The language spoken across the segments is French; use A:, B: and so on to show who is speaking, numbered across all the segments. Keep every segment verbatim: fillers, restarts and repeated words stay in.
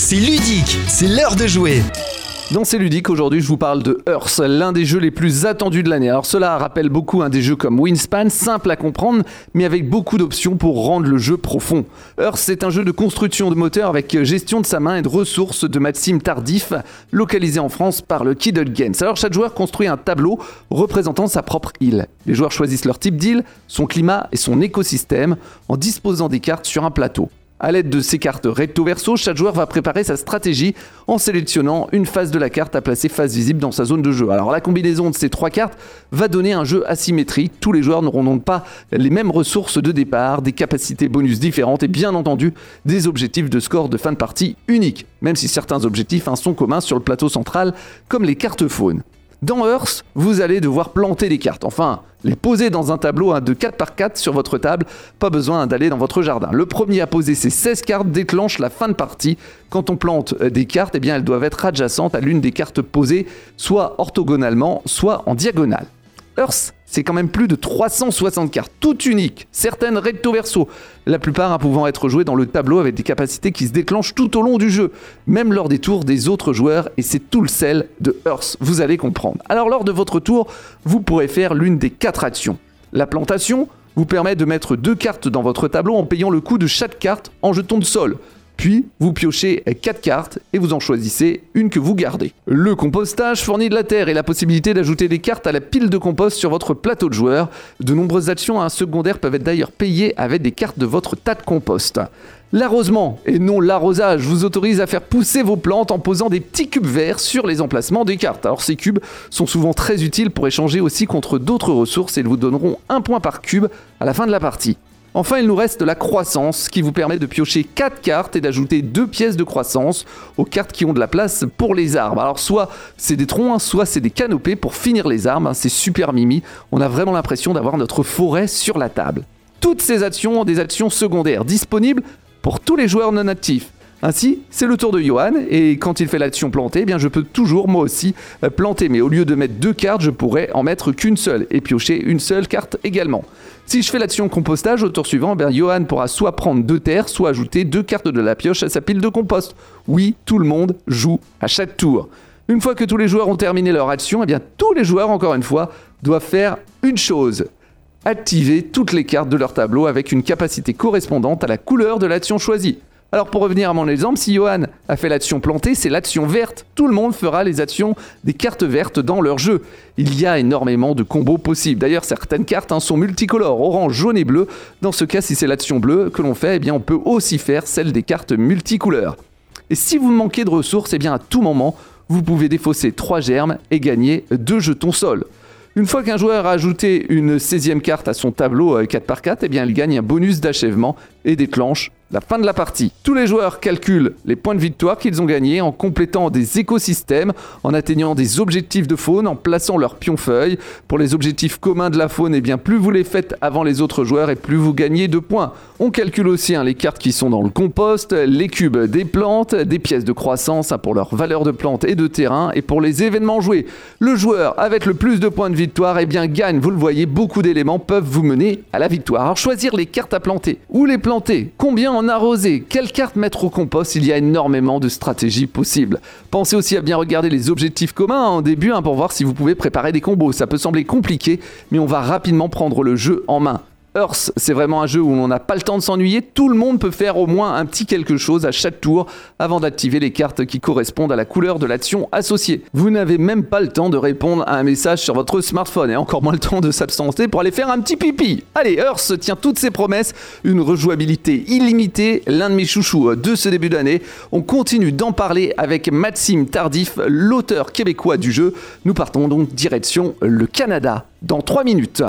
A: C'est ludique, c'est l'heure de jouer.
B: Dans C'est ludique, aujourd'hui je vous parle de Hearth, l'un des jeux les plus attendus de l'année. Alors cela rappelle beaucoup un des jeux comme Wingspan, simple à comprendre, mais avec beaucoup d'options pour rendre le jeu profond. Hearth, c'est un jeu de construction de moteur avec gestion de sa main et de ressources de Maxime Tardif, localisé en France par le Kiddle Games. Alors chaque joueur construit un tableau représentant sa propre île. Les joueurs choisissent leur type d'île, son climat et son écosystème en disposant des cartes sur un plateau. À l'aide de ces cartes recto-verso, chaque joueur va préparer sa stratégie en sélectionnant une face de la carte à placer face visible dans sa zone de jeu. Alors la combinaison de ces trois cartes va donner un jeu asymétrique. Tous les joueurs n'auront donc pas les mêmes ressources de départ, des capacités bonus différentes et bien entendu des objectifs de score de fin de partie uniques, même si certains objectifs hein, sont communs sur le plateau central comme les cartes faunes. Dans Hearth, vous allez devoir planter des cartes, enfin les poser dans un tableau hein, de quatre par quatre sur votre table, pas besoin d'aller dans votre jardin. Le premier à poser ces seize cartes déclenche la fin de partie. Quand on plante des cartes, eh bien, elles doivent être adjacentes à l'une des cartes posées, soit orthogonalement, soit en diagonale. Hearth, c'est quand même plus de trois cent soixante cartes, toutes uniques, certaines recto verso, la plupart hein, pouvant être jouées dans le tableau avec des capacités qui se déclenchent tout au long du jeu, même lors des tours des autres joueurs, et c'est tout le sel de Hearth, vous allez comprendre. Alors lors de votre tour, vous pourrez faire l'une des quatre actions. La plantation vous permet de mettre deux cartes dans votre tableau en payant le coût de chaque carte en jetons de sol. Puis, vous piochez quatre cartes et vous en choisissez une que vous gardez. Le compostage fournit de la terre et la possibilité d'ajouter des cartes à la pile de compost sur votre plateau de joueurs. De nombreuses actions à secondaire peuvent être d'ailleurs payées avec des cartes de votre tas de compost. L'arrosement, et non l'arrosage, vous autorise à faire pousser vos plantes en posant des petits cubes verts sur les emplacements des cartes. Alors ces cubes sont souvent très utiles pour échanger aussi contre d'autres ressources et ils vous donneront un point par cube à la fin de la partie. Enfin, il nous reste la croissance qui vous permet de piocher quatre cartes et d'ajouter deux pièces de croissance aux cartes qui ont de la place pour les arbres. Alors soit c'est des troncs, soit c'est des canopées pour finir les arbres, c'est super mimi, on a vraiment l'impression d'avoir notre forêt sur la table. Toutes ces actions ont des actions secondaires disponibles pour tous les joueurs non actifs. Ainsi, c'est le tour de Johan, et quand il fait l'action planter, eh bien je peux toujours moi aussi euh, planter, mais au lieu de mettre deux cartes, je pourrais en mettre qu'une seule, et piocher une seule carte également. Si je fais l'action compostage au tour suivant, eh bien Johan pourra soit prendre deux terres, soit ajouter deux cartes de la pioche à sa pile de compost. Oui, tout le monde joue à chaque tour. Une fois que tous les joueurs ont terminé leur action, eh bien tous les joueurs, encore une fois, doivent faire une chose. Activer toutes les cartes de leur tableau avec une capacité correspondante à la couleur de l'action choisie. Alors pour revenir à mon exemple, si Johan a fait l'action plantée, c'est l'action verte. Tout le monde fera les actions des cartes vertes dans leur jeu. Il y a énormément de combos possibles. D'ailleurs, certaines cartes hein, sont multicolores, orange, jaune et bleu. Dans ce cas, si c'est l'action bleue que l'on fait, eh bien, on peut aussi faire celle des cartes multicouleurs. Et si vous manquez de ressources, eh bien, à tout moment, vous pouvez défausser trois germes et gagner deux jetons sol. Une fois qu'un joueur a ajouté une seizième carte à son tableau quatre par quatre, eh bien, il gagne un bonus d'achèvement et déclenche la fin de la partie. Tous les joueurs calculent les points de victoire qu'ils ont gagnés en complétant des écosystèmes, en atteignant des objectifs de faune, en plaçant leurs pions-feuilles. Pour les objectifs communs de la faune, eh bien, plus vous les faites avant les autres joueurs et plus vous gagnez de points. On calcule aussi hein, les cartes qui sont dans le compost, les cubes des plantes, des pièces de croissance hein, pour leur valeur de plante et de terrain et pour les événements joués. Le joueur avec le plus de points de victoire eh bien, gagne. Vous le voyez, beaucoup d'éléments peuvent vous mener à la victoire. Alors choisir les cartes à planter. Où les planter? Combien en arroser? Quelle carte mettre au compost? Il y a énormément de stratégies possibles. Pensez aussi à bien regarder les objectifs communs en début hein, pour voir si vous pouvez préparer des combos. Ça peut sembler compliqué, mais on va rapidement prendre le jeu en main. Hearth, c'est vraiment un jeu où on n'a pas le temps de s'ennuyer. Tout le monde peut faire au moins un petit quelque chose à chaque tour avant d'activer les cartes qui correspondent à la couleur de l'action associée. Vous n'avez même pas le temps de répondre à un message sur votre smartphone et encore moins le temps de s'absenter pour aller faire un petit pipi. Allez, Hearth tient toutes ses promesses, une rejouabilité illimitée, l'un de mes chouchous de ce début d'année. On continue d'en parler avec Maxime Tardif, l'auteur québécois du jeu. Nous partons donc direction le Canada dans trois minutes.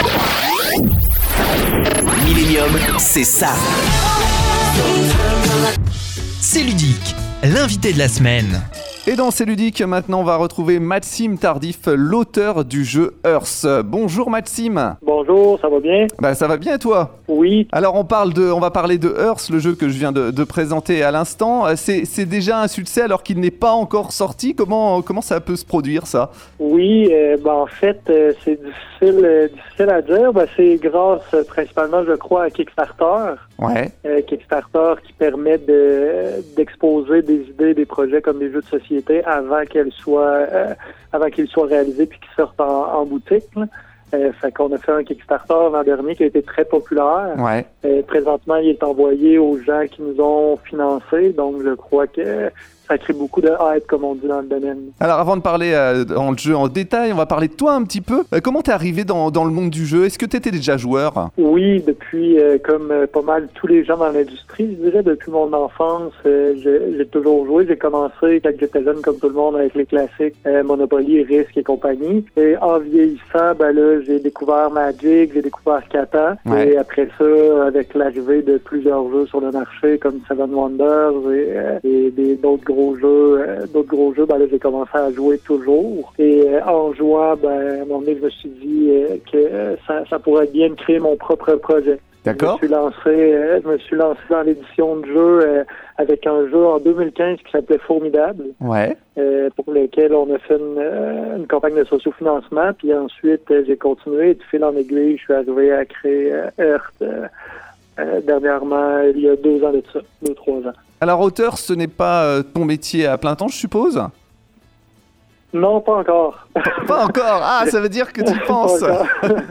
A: Millennium, c'est ça. C'est ludique, l'invité de la semaine.
B: Et dans C'est ludique, maintenant on va retrouver Maxime Tardif, l'auteur du jeu Hearth. Bonjour Maxime.
C: Bonjour, ça va bien?
B: Bah ça va bien et toi?
C: Oui.
B: Alors on, parle de, on va parler de Hearth, le jeu que je viens de, de présenter à l'instant. C'est, c'est déjà un succès alors qu'il n'est pas encore sorti. Comment, comment ça peut se produire ça?
C: Oui, euh, ben, en fait euh, c'est difficile, euh, difficile à dire. Ben, c'est grâce euh, principalement je crois à Kickstarter.
B: Ouais.
C: Euh, Kickstarter qui permet de, d'exposer des idées, des projets comme des jeux de société avant qu'elles soient euh, avant qu'ils soient réalisés puis qu'ils sortent en, en boutique. Là. Euh, fait qu'on a fait un Kickstarter l'an dernier qui a été très populaire.
B: Ouais.
C: Euh, présentement, il est envoyé aux gens qui nous ont financés, donc je crois que ça crée beaucoup de hype, comme on dit dans le domaine.
B: Alors avant de parler euh, dans le jeu en détail, on va parler de toi un petit peu. Euh, comment t'es arrivé dans, dans le monde du jeu? Est-ce que t'étais déjà joueur?
C: Oui, depuis, euh, comme euh, pas mal tous les gens dans l'industrie, je dirais, depuis mon enfance, euh, j'ai, j'ai toujours joué. J'ai commencé quand j'étais jeune, comme tout le monde, avec les classiques euh, Monopoly, Risk et compagnie. Et en vieillissant, ben là, j'ai découvert Magic, j'ai découvert Catan.
B: Ouais.
C: Et après ça, avec l'arrivée de plusieurs jeux sur le marché, comme Seven Wonders et, euh, et des, d'autres gros jeux, euh, d'autres gros jeux, ben là, j'ai commencé à jouer toujours. Et euh, en jouant, ben, à un moment donné, je me suis dit euh, que euh, ça, ça pourrait être bien de créer mon propre projet.
B: D'accord.
C: Je me suis lancé, euh, je me suis lancé dans l'édition de jeu euh, avec un jeu en deux mille quinze qui s'appelait Formidable.
B: Ouais.
C: Euh, pour lequel on a fait une, euh, une campagne de sociofinancement. Puis ensuite, euh, j'ai continué. Et de fil en aiguille, je suis arrivé à créer euh, Hearth euh, euh, dernièrement, il y a deux ans de ça, deux, trois ans.
B: Alors auteur, ce n'est pas euh, ton métier à plein temps, je suppose?
C: Non, pas encore.
B: Pas encore. Ah, ça veut dire que tu y penses.
C: Pas encore.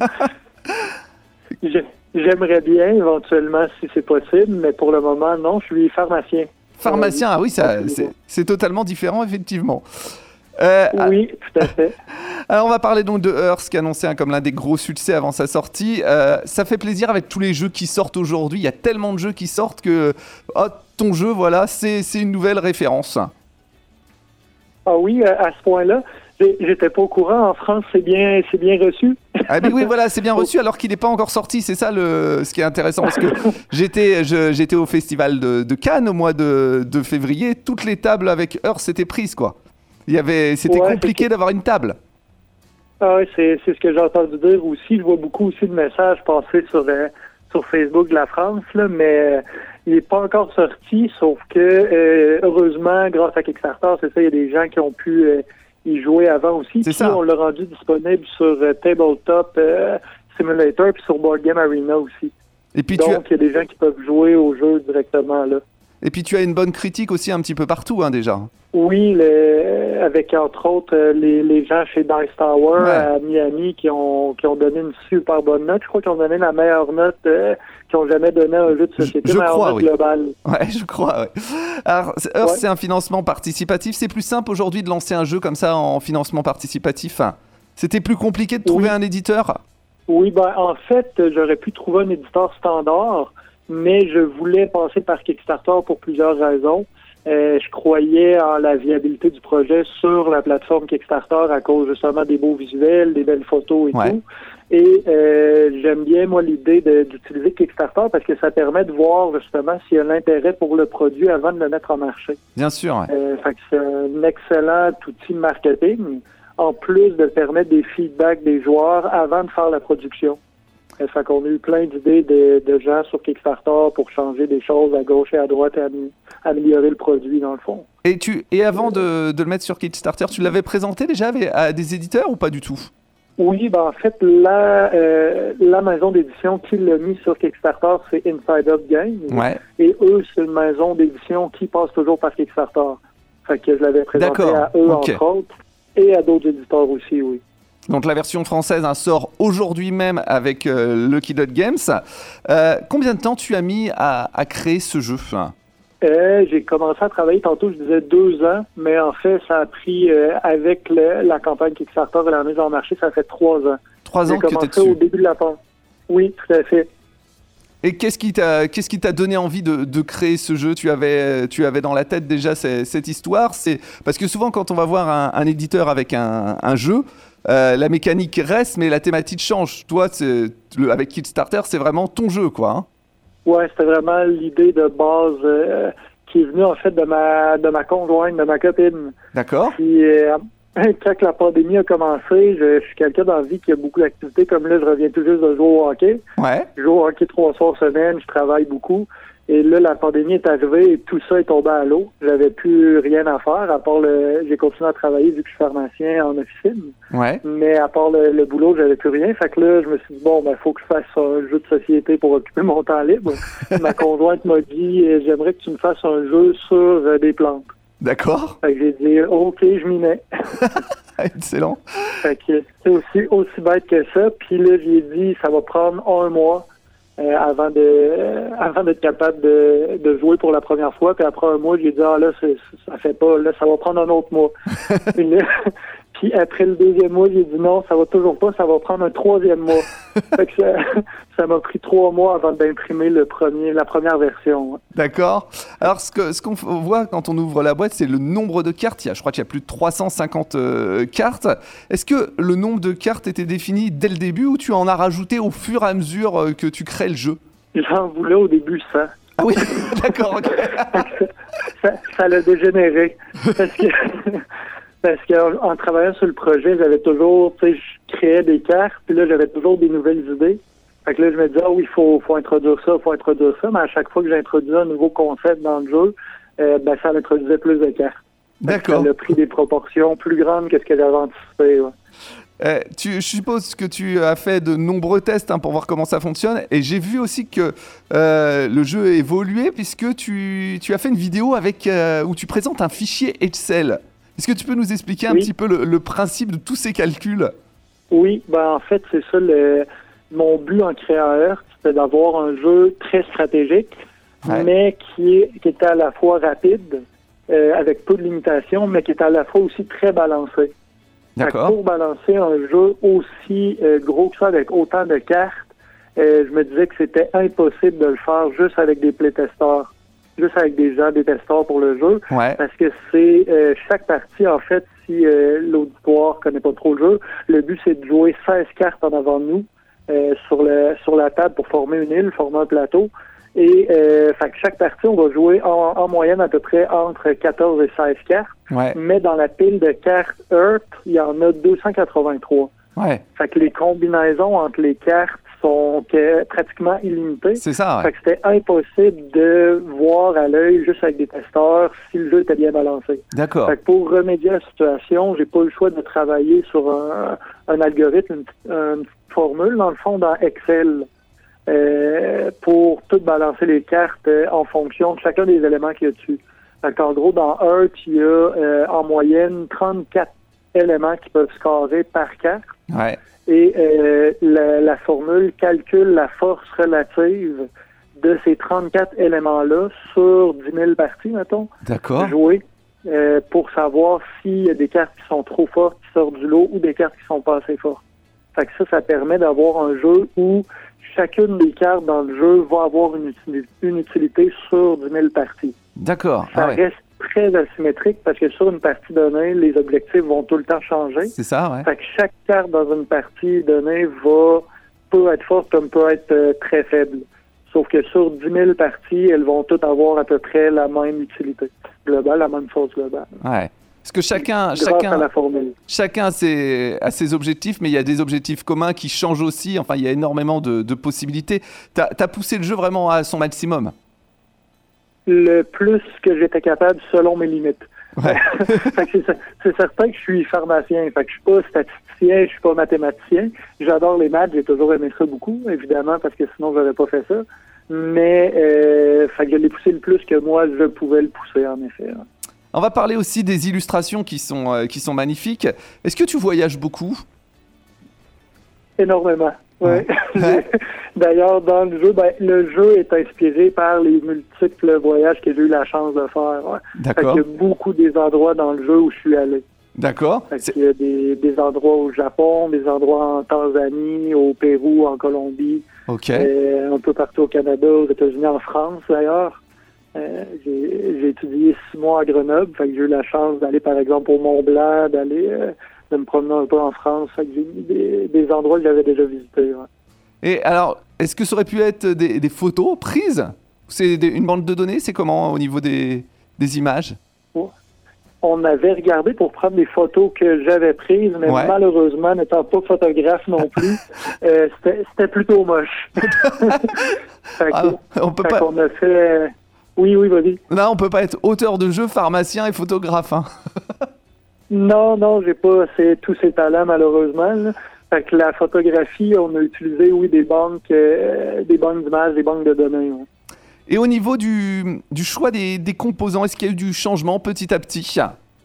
C: J'ai- J'aimerais bien, éventuellement, si c'est possible, mais pour le moment, non, je suis pharmacien.
B: Pharmacien, ah oui, ça, c'est, c'est totalement différent, effectivement. Euh,
C: Oui, tout à fait.
B: Alors on va parler donc de Hearth, qui est annoncé hein, comme l'un des gros succès avant sa sortie. Euh, ça fait plaisir avec tous les jeux qui sortent aujourd'hui. Il y a tellement de jeux qui sortent que oh, ton jeu, voilà, c'est, c'est une nouvelle référence.
C: Ah oui, à, à ce point-là, j'ai- j'étais pas au courant. En France, c'est bien, c'est bien reçu.
B: Ah mais oui, voilà, c'est bien reçu alors qu'il n'est pas encore sorti. C'est ça le, ce qui est intéressant parce que j'étais, je- j'étais au festival de, de Cannes au mois de, de février. Toutes les tables avec Hearth étaient prises, quoi. Il y avait, c'était
C: Ouais,
B: compliqué
C: c'est-
B: d'avoir une table.
C: Ah oui, c'est, c'est ce que j'ai entendu dire aussi. Je vois beaucoup aussi de messages passer sur, euh, sur Facebook de la France, là, mais euh, il n'est pas encore sorti, sauf que, euh, heureusement, grâce à Kickstarter, c'est ça, il y a des gens qui ont pu euh, y jouer avant aussi.
B: C'est
C: Puis
B: ça.
C: on l'a rendu disponible sur euh, Tabletop euh, Simulator puis sur Board Game Arena aussi.
B: Et puis tu as,
C: Donc, il y a des gens qui peuvent jouer au jeu directement là.
B: et puis tu as une bonne critique aussi un petit peu partout, hein, déjà.
C: Oui, le, avec entre autres euh, les, les gens chez Dice Tower
B: Ouais.
C: à Miami qui ont qui ont donné une super bonne note. Je crois qu'ils ont donné la meilleure note euh, qu'ils ont jamais donné à un jeu de société,
B: Je- je
C: meilleure
B: crois,
C: note
B: oui.
C: globale.
B: Ouais, je crois, ouais. Alors, c'est- Hearth,
C: Ouais.
B: c'est un financement participatif. C'est plus simple aujourd'hui de lancer un jeu comme ça en financement participatif. C'était plus compliqué de trouver
C: Oui.
B: un éditeur?
C: Oui, ben en fait, euh, j'aurais pu trouver un éditeur standard, mais je voulais passer par Kickstarter pour plusieurs raisons. Euh, je croyais en la viabilité du projet sur la plateforme Kickstarter à cause justement des beaux visuels, des belles photos et
B: Ouais.
C: tout. Et euh, j'aime bien, moi, l'idée de- d'utiliser Kickstarter parce que ça permet de voir justement s'il y a l'intérêt pour le produit avant de le mettre en marché.
B: Bien sûr, ouais.
C: Euh, fait que c'est un excellent outil de marketing, en plus de permettre des feedbacks des joueurs avant de faire la production. Euh, fait qu'on a eu plein d'idées de, de gens sur Kickstarter pour changer des choses à gauche et à droite et amé- améliorer le produit, dans le fond.
B: Et, tu, et avant de, de le mettre sur Kickstarter, tu l'avais présenté déjà avec- à des éditeurs ou pas du tout?
C: Oui, ben en fait, la, euh, la maison d'édition qui l'a mis sur Kickstarter, c'est Inside Up Games.
B: Ouais.
C: Et eux, c'est une maison d'édition qui passe toujours par Kickstarter. Fait que je l'avais présenté
B: D'accord,
C: à eux,
B: ok.
C: entre autres, et à d'autres éditeurs aussi, oui.
B: Donc la version française hein, sort aujourd'hui même avec euh, Lucky Dot Games. Euh, combien de temps tu as mis à, à créer ce jeu?
C: Euh, j'ai commencé à travailler tantôt, je disais deux ans, mais en fait, ça a pris, euh, avec le- la campagne Kickstarter et la mise en marché, ça fait trois ans.
B: Trois ans
C: J'ai
B: que tu es
C: commencé au
B: dessus.
C: début de la pente. Oui, tout à fait.
B: Et qu'est-ce qui t'a, qu'est-ce qui t'a donné envie de, de créer ce jeu? Tu avais, tu avais dans la tête déjà ces- cette histoire? C'est parce que souvent quand on va voir un, un éditeur avec un, un jeu, euh, la mécanique reste, mais la thématique change. Toi, c'est, le, avec Kickstarter, c'est vraiment ton jeu, quoi. Hein.
C: Ouais, c'était vraiment l'idée de base euh, qui est venu en fait de ma de ma conjointe, de ma copine.
B: D'accord.
C: Puis euh, quand la pandémie a commencé, je, je suis quelqu'un dans la vie qui a beaucoup d'activités. Comme là, je reviens tout juste de jouer au hockey.
B: Ouais.
C: Je joue au hockey trois soirs semaine, je travaille beaucoup. Et là, la pandémie est arrivée et tout ça est tombé à l'eau. J'avais plus rien à faire, à part le... J'ai continué à travailler vu que je suis pharmacien en officine.
B: Ouais.
C: Mais à part le, le boulot, j'avais plus rien. Fait que là, je me suis dit, bon, ben, faut que je fasse un jeu de société pour occuper mon temps libre. Ma conjointe m'a dit, eh, j'aimerais que tu me fasses un jeu sur euh, des plantes.
B: D'accord.
C: Fait que j'ai dit, OK, je m'y mets.
B: Excellent.
C: Fait que c'est aussi, aussi bête que ça. Puis là, j'ai dit, ça va prendre un mois. Euh, avant de euh, avant d'être capable de, de jouer pour la première fois. Puis après un mois, j'ai dit, ah là, c'est, ça fait pas, là, ça va prendre un autre mois. puis, là, puis après le deuxième mois, j'ai dit non, ça va toujours pas, ça va prendre un troisième mois. Fait que ça, ça m'a pris trois mois avant d'imprimer le premier, la première version.
B: D'accord. Alors, ce, que, ce qu'on voit quand on ouvre la boîte, c'est le nombre de cartes. Il y a, je crois qu'il y a plus de trois cent cinquante euh, cartes. Est-ce que le nombre de cartes était défini dès le début ou tu en as rajouté au fur et à mesure euh, que tu crées le jeu?
C: J'en voulais au début cent.
B: Ah oui, d'accord. Okay.
C: ça, ça l'a dégénéré. Parce que, parce qu'en en travaillant sur le projet, j'avais toujours, tu sais, je créais des cartes, puis là, j'avais toujours des nouvelles idées. Fait que là, je me disais, ah oui, il faut, faut introduire ça, il faut introduire ça. Mais à chaque fois que j'introduisais un nouveau concept dans le jeu, euh, ben, ça introduisait plus de cartes.
B: D'accord.
C: Ça a pris des proportions plus grandes que ce que j'avais anticipé. Ouais.
B: Euh, tu, je suppose que tu as fait de nombreux tests hein, pour voir comment ça fonctionne. Et j'ai vu aussi que euh, le jeu a évolué puisque tu, tu as fait une vidéo avec, euh, où tu présentes un fichier Excel. Est-ce que tu peux nous expliquer un oui. petit peu le, le principe de tous ces calculs?
C: Oui, ben en fait, c'est ça le, mon but en créant Hearth, c'était d'avoir un jeu très stratégique, ouais. mais qui, est, qui était à la fois rapide, euh, avec peu de limitations, mais qui était à la fois aussi très balancé.
B: D'accord.
C: Pour balancer un jeu aussi euh, gros que ça, avec autant de cartes, euh, je me disais que c'était impossible de le faire juste avec des playtesteurs, juste avec des gens, des testeurs pour le jeu,
B: ouais.
C: parce que c'est euh, chaque partie, en fait, si euh, l'auditoire connaît pas trop le jeu, le but c'est de jouer seize cartes en avant de nous euh, sur le sur la table pour former une île, former un plateau. Et euh, fait que chaque partie, on va jouer en, en moyenne à peu près entre quatorze et seize cartes.
B: Ouais.
C: Mais dans la pile de cartes Hearth, il y en a deux cent quatre-vingt-trois.
B: Ouais.
C: Fait que les combinaisons entre les cartes sont que, pratiquement illimitées.
B: C'est ça, ouais.
C: Fait que c'était impossible de voir à l'œil, juste avec des testeurs, si le jeu était bien balancé.
B: D'accord.
C: Fait que pour remédier à la situation, j'ai pas eu le choix de travailler sur un, un algorithme, une, une formule, dans le fond, dans Excel. Euh, pour tout balancer les cartes euh, en fonction de chacun des éléments qu'il y a dessus. Donc, en gros, dans Hearth, il y a euh, en moyenne trente-quatre éléments qui peuvent se carrer par carte.
B: Ouais.
C: Et euh, la, la formule calcule la force relative de ces trente-quatre éléments-là sur dix mille parties, mettons,
B: D'accord.
C: jouées, euh, pour savoir s'il y a des cartes qui sont trop fortes, qui sortent du lot, ou des cartes qui sont pas assez fortes. Fait que ça, ça permet d'avoir un jeu où chacune des cartes dans le jeu va avoir une utilité, une utilité sur dix mille parties.
B: D'accord.
C: Ça
B: ah ouais.
C: reste très asymétrique parce que sur une partie donnée, les objectifs vont tout le temps changer.
B: C'est ça, ouais.
C: Fait que chaque carte dans une partie donnée va peut être forte comme peut être euh, très faible. Sauf que sur dix mille parties, elles vont toutes avoir à peu près la même utilité globale, la même force globale.
B: Ouais. Parce que chacun,
C: Grâce
B: chacun,
C: à la formule.
B: chacun a ses, a ses objectifs, mais il y a des objectifs communs qui changent aussi. Enfin, il y a énormément de, de possibilités. Tu as poussé le jeu vraiment à son maximum.
C: Le plus que j'étais capable selon mes limites.
B: Ouais.
C: Fait que c'est, c'est certain que je suis pharmacien. Fait que je suis pas statisticien, je suis pas mathématicien. J'adore les maths, j'ai toujours aimé ça beaucoup, évidemment, parce que sinon j'aurais pas fait ça. Mais euh, fait que je l'ai poussé le plus que moi je pouvais le pousser, en effet. Hein.
B: On va parler aussi des illustrations qui sont, euh, qui sont magnifiques. Est-ce que tu voyages beaucoup?
C: Énormément, oui.
B: Ouais. Ouais.
C: D'ailleurs, dans le jeu, ben, le jeu est inspiré par les multiples voyages que j'ai eu la chance de faire. Ouais.
B: D'accord.
C: Fait qu'il y a beaucoup des endroits dans le jeu où je suis allé.
B: D'accord.
C: Fait qu'il y a des, des endroits au Japon, des endroits en Tanzanie, au Pérou, en Colombie,
B: Ok.
C: euh, un peu partout au Canada, aux États-Unis, en France d'ailleurs. Euh, j'ai, j'ai étudié six mois à Grenoble, fait que j'ai eu la chance d'aller par exemple au Mont Blanc, d'aller euh, de me promener un peu en France, fait que j'ai mis des, des endroits que j'avais déjà visités. Ouais.
B: Et alors, est-ce que ça aurait pu être des, des photos prises? C'est des- une bande de données? C'est comment au niveau des, des images?
C: On avait regardé pour prendre des photos que j'avais prises, mais
B: Ouais.
C: malheureusement, n'étant pas photographe non plus, euh, c'était, c'était plutôt moche. Fait
B: Ah,
C: que-
B: on peut
C: fait
B: pas...
C: qu'on a fait... Oui, oui, vas-y.
B: Là, on peut pas être auteur de jeu, pharmacien et photographe. Hein.
C: Non, non, j'ai pas c'est, tous ces talents, malheureusement. Là. Fait que la photographie, on a utilisé, oui, des banques, euh, des banques d'images, des banques de données. Ouais.
B: Et au niveau du, du choix des, des composants, est-ce qu'il y a eu du changement petit à petit?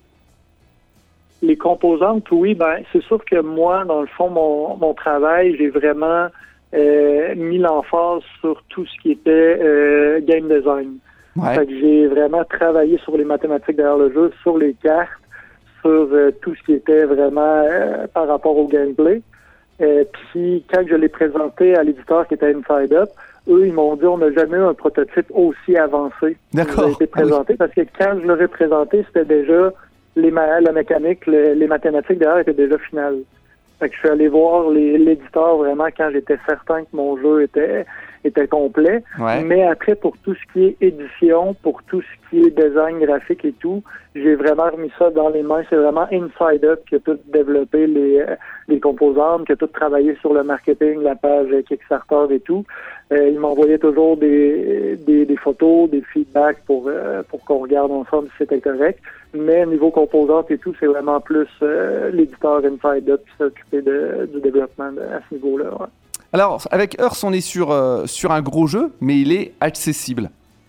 C: Les composantes, oui, ben c'est sûr que moi, dans le fond, mon, mon travail, j'ai vraiment euh, mis l'emphase sur tout ce qui était euh, game design.
B: Ouais.
C: Fait que j'ai vraiment travaillé sur les mathématiques derrière le jeu, sur les cartes, sur euh, tout ce qui était vraiment euh, par rapport au gameplay. Euh, Puis quand je l'ai présenté à l'éditeur qui était Inside Up, eux, ils m'ont dit on n'a jamais eu un prototype aussi avancé.
B: D'accord.
C: qui nous a été présenté
B: Oui.
C: parce que quand je l'aurais présenté, c'était déjà les ma- la mécanique, le- les mathématiques derrière étaient déjà finales. Fait que je suis allé voir les- l'éditeur vraiment quand j'étais certain que mon jeu était était complet.
B: Ouais.
C: Mais après, pour tout ce qui est édition, pour tout ce qui est design graphique et tout, j'ai vraiment remis ça dans les mains. C'est vraiment Inside Up qui a tout développé les, euh, les composantes, qui a tout travaillé sur le marketing, la page Kickstarter et tout. Euh, il m'envoyait toujours des, des, des photos, des feedbacks pour, euh, pour qu'on regarde ensemble si c'était correct. Mais niveau composantes et tout, c'est vraiment plus euh, l'éditeur Inside Up qui s'est occupé de, du développement de, à ce niveau-là. Ouais.
B: Alors, avec Earth, on est sur, euh, sur un gros jeu, mais il est accessible.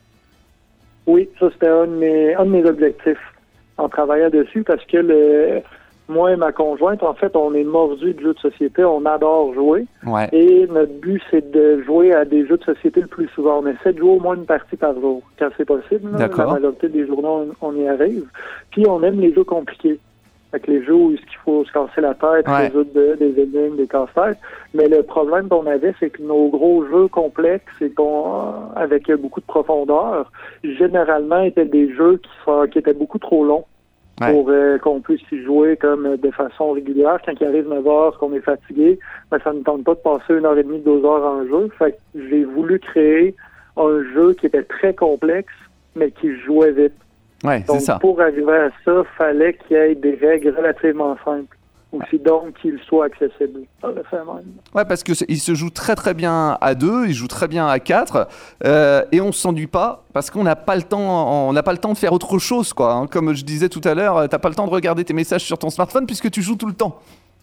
C: Oui, ça c'était un de mes, un de mes objectifs en travaillant dessus parce que le, moi et ma conjointe, en fait, on est mordus de jeux de société, on adore jouer
B: Ouais.
C: et notre but c'est de jouer à des jeux de société le plus souvent. On essaie de jouer au moins une partie par jour quand c'est possible. Là.
B: D'accord.
C: La majorité des journées, on, on y arrive. Puis on aime les jeux compliqués. Fait que les jeux où il faut se casser la tête,
B: Ouais.
C: résoudre de- des énigmes, des casse-têtes. Mais le problème qu'on avait, c'est que nos gros jeux complexes et qu'on, avec beaucoup de profondeur, généralement étaient des jeux qui, sont, qui étaient beaucoup trop longs
B: Ouais.
C: pour euh, qu'on puisse y jouer comme euh, de façon régulière. Quand il arrive neuf heures, qu'on est fatigué, ben, ça ne tente pas de passer une heure et demie, deux heures en jeu. Fait que j'ai voulu créer un jeu qui était très complexe, mais qui jouait vite.
B: Ouais, c'est
C: Donc,
B: ça.
C: pour arriver à ça, fallait qu'il y ait des règles relativement simples. Aussi, donc, qu'il soit accessible par le fait même.
B: Ouais, parce qu'il se joue très très bien à deux, il joue très bien à quatre, euh, et on s'ennuie pas parce qu'on n'a pas le temps, on n'a pas le temps de faire autre chose, quoi. Hein. Comme je disais tout à l'heure, t'as pas le temps de regarder tes messages sur ton smartphone puisque tu joues tout le temps.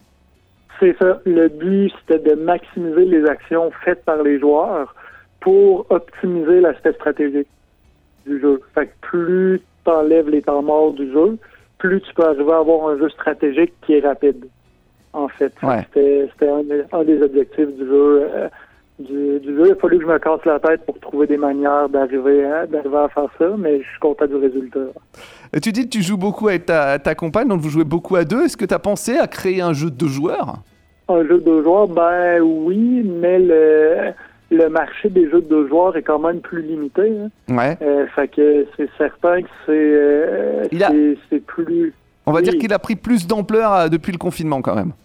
C: C'est ça. Le but, c'était de maximiser les actions faites par les joueurs pour optimiser l'aspect stratégique du jeu. Fait que plus tu enlèves les temps morts du jeu, plus tu peux arriver à avoir un jeu stratégique qui est rapide, en fait. Fait que
B: Ouais.
C: C'était, c'était un, des- un des objectifs du jeu. euh, du, du jeu. Il a fallu que je me casse la tête pour trouver des manières d'arriver à, d'arriver à faire ça, mais je suis content du résultat.
B: Et tu dis que tu joues beaucoup avec ta, ta compagne, donc vous jouez beaucoup à deux. Est-ce que tu as pensé à créer un jeu de deux joueurs?
C: Un jeu de deux joueurs, ben oui, mais le, le marché des jeux de deux joueurs est quand même plus limité. Hein.
B: Ouais.
C: Euh, fait que c'est certain que c'est, euh,
B: Il a-
C: c'est, c'est plus...
B: On va
C: Oui.
B: dire qu'il a pris plus d'ampleur euh, depuis le confinement quand même.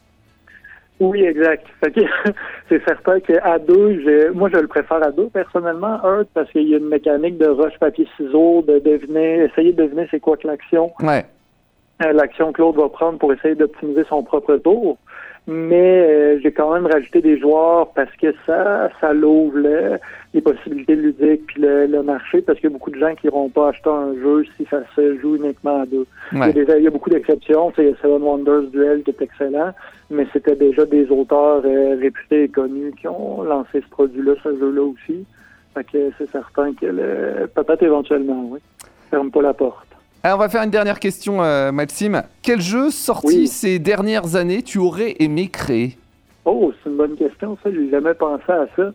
C: Oui, exact. Fait que c'est certain qu'à deux, je, moi je le préfère à deux personnellement, Earth, parce qu'il y a une mécanique de roche, papier, ciseaux, de deviner, essayer de deviner c'est quoi que l'action,
B: Ouais.
C: euh, l'action que l'autre va prendre pour essayer d'optimiser son propre tour. Mais euh, j'ai quand même rajouté des joueurs parce que ça, ça l'ouvre le- les possibilités ludiques puis le, le marché, parce qu'il y a beaucoup de gens qui n'iront pas acheter un jeu si ça se joue uniquement à deux. Il, y a
B: Ouais.
C: des- il y a beaucoup d'exceptions. Tu sais, il y a Seven Wonders Duel qui est excellent, mais c'était déjà des auteurs euh, réputés et connus qui ont lancé ce produit-là, ce jeu-là aussi. Fait que c'est certain que le, peut-être éventuellement, oui. Ferme pas la porte.
B: Alors on va faire une dernière question, euh, Maxime. Quel jeu sorti
C: Oui.
B: ces dernières années tu aurais aimé créer?
C: Oh, c'est une bonne question, ça. J'ai jamais pensé à ça.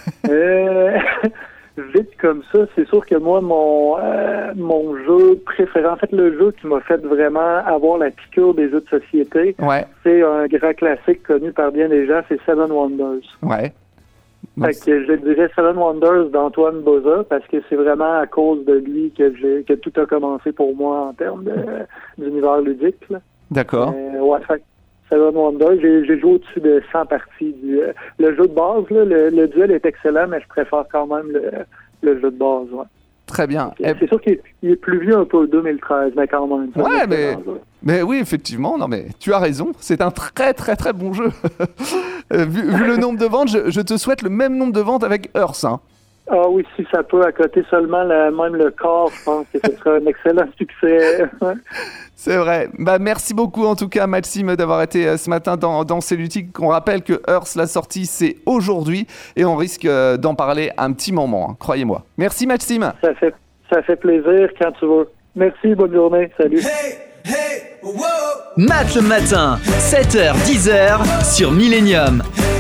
C: euh, vite comme ça, c'est sûr que moi, mon euh, mon jeu préféré, en fait, le jeu qui m'a fait vraiment avoir la piqûre des jeux de société,
B: Ouais.
C: c'est un grand classique connu par bien des gens, c'est Seven Wonders.
B: Ouais. Donc,
C: Fait que je dirais Seven Wonders d'Antoine Boza, parce que c'est vraiment à cause de lui que j'ai que tout a commencé pour moi en termes de, d'univers ludique. Là.
B: D'accord.
C: Euh, ouais, fait que Seven Wonders, j'ai, j'ai joué au-dessus de cent parties. Du, euh, le jeu de base, là, le, le duel est excellent, mais je préfère quand même le, le jeu de base, ouais.
B: Très bien.
C: Et c'est sûr qu'il est, il est plus vieux un peu, deux mille treize, mais quand même.
B: Ouais, mais, mais oui, effectivement, non mais tu as raison, c'est un très très très bon jeu. vu, vu le nombre de ventes, je, je te souhaite le même nombre de ventes avec Hearth. Hein.
C: Ah oui, si ça peut, à côté seulement la, même le corps, je pense que ce sera un excellent succès.
B: C'est vrai. Bah, merci beaucoup en tout cas Maxime d'avoir été euh, ce matin dans, dans C'est Ludique. On rappelle que Hearth, la sortie, c'est aujourd'hui et on risque euh, d'en parler un petit moment, hein, croyez-moi. Merci Maxime.
C: Ça fait, ça fait plaisir quand tu veux. Merci, bonne journée, salut.
A: Hey, hey, wow. Matt le matin, sept heures dix heures sur Millennium.